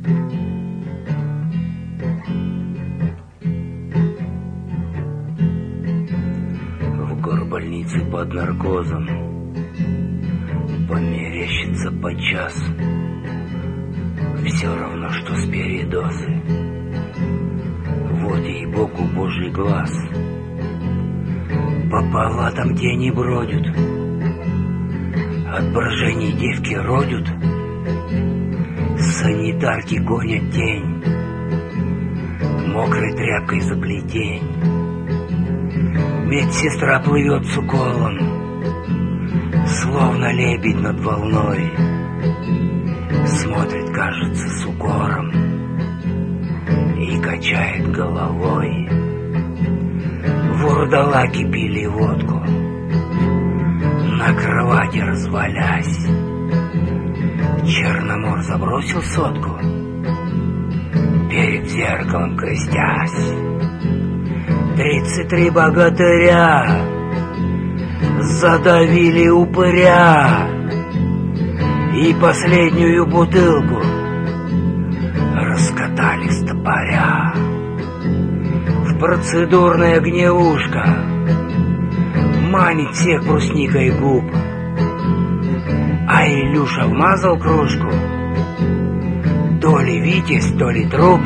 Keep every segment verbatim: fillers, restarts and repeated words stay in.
В горбольнице под наркозом померещится подчас все равно, что с передозы. Вот ей-богу божий глаз. По палатам тени бродят, от брожений девки родят, санитарки гонят тень, мокрой тряпкой за плетень. Медсестра плывет с уколом, словно лебедь над волной, смотрит, кажется, с укором и качает головой. Вурдалаки пили водку, на кровати развалясь. Черномор забросил сотку, перед зеркалом крестясь. Тридцать три богатыря задавили упыря и последнюю бутылку раскатали с топоря. В процедурная гневушка манит всех брусникой губ, а Илюша вмазал кружку, то ли Витязь, то ли труп.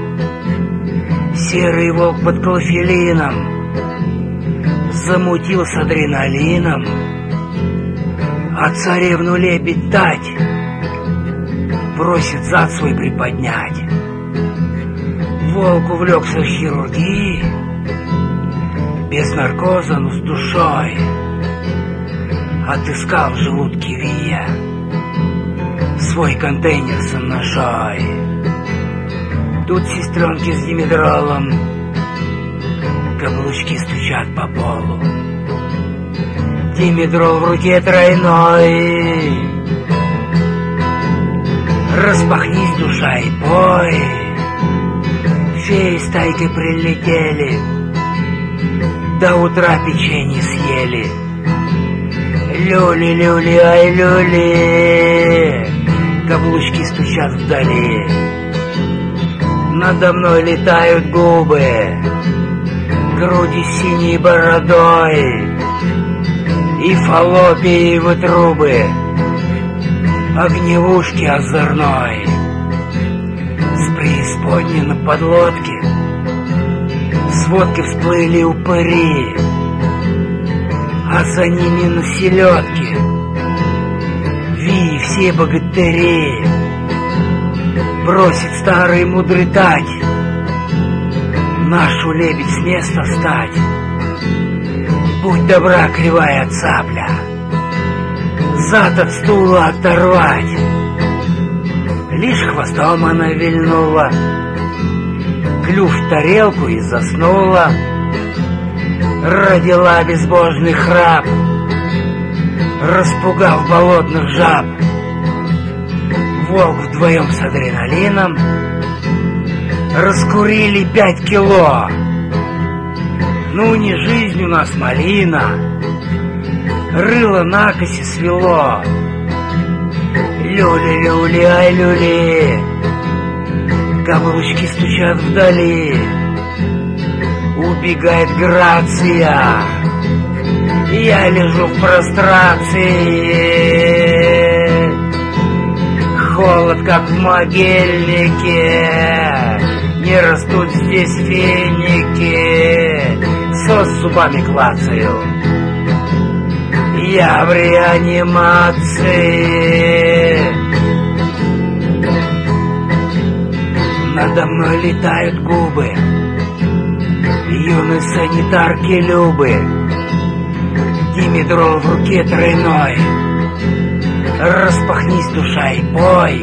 Серый волк под клофелином замутил с адреналином, а царевну лебедь Тать просит зад свой приподнять. Волк увлекся в хирургии, без наркоза, но с душой, отыскал в желудке Вия свой контейнер с ножой. Тут сестренки с димедролом каблучки стучат по полу. Димедрол в руке тройной. Распахнись, душа, и пой. Феи стайкой прилетели, до утра печенье съели. Люли, люли, ай, люли, каблучки стучат вдали. Надо мной летают губы, груди синей бородой и фаллопиевы трубы, огневушки озорной. С преисподней на подлодке с водки всплыли упыри, а за ними на селедке Ви все богатыри. Бросит старый мудрый Тать нашу лебедь с места встать. Будь добра, кривая цапля, зад от стула оторвать. Лишь хвостом она вильнула, клюв в тарелку и заснула. Родила безбожный храп, распугав болотных жаб. Волк вдвоем с адреналином раскурили пять кило. Ну не жизнь у нас, малина, рыло накоси свело. Люли, люли, ай, люли, каблучки стучат вдали. Убегает грация, я лежу в прострации. Холод, как в могильнике, не растут здесь финики. Сос зубами клацаю, я в реанимации. Надо мной летают губы юной санитарки Любы. Димедрол в руке тройной. Распахнись, душа, и пой.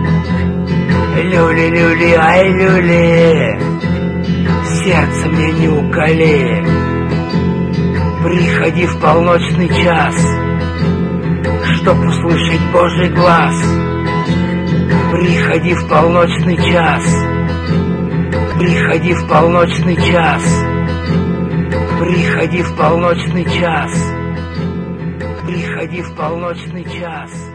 Люли, люли, ай, люли, сердце мне не уколи. Приходи в полночный час, чтоб услышать Божий глаз. Приходи в полночный час, приходи в полночный час, приходи в полночный час, приходи в полночный час.